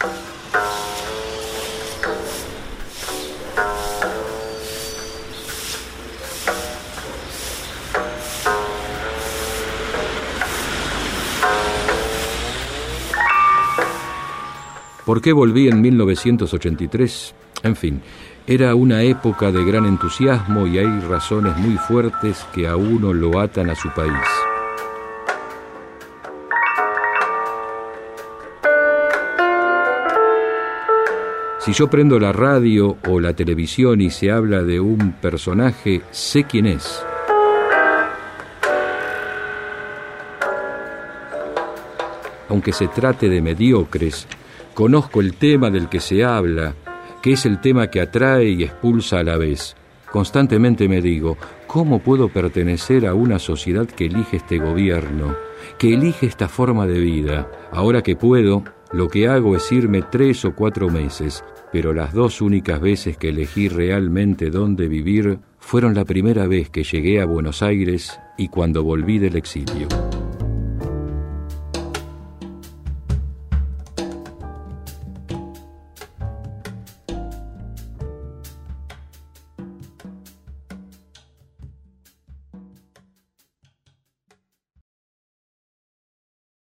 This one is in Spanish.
¿Por qué volví en 1983? En fin, era una época de gran entusiasmo y hay razones muy fuertes que a uno lo atan a su país. Si yo prendo la radio o la televisión y se habla de un personaje, sé quién es. Aunque se trate de mediocres, conozco el tema del que se habla, que es el tema que atrae y expulsa a la vez. Constantemente me digo, ¿cómo puedo pertenecer a una sociedad que elige este gobierno, que elige esta forma de vida? Ahora que puedo, lo que hago es irme 3 o 4 meses, pero las 2 únicas veces que elegí realmente dónde vivir fueron la primera vez que llegué a Buenos Aires y cuando volví del exilio.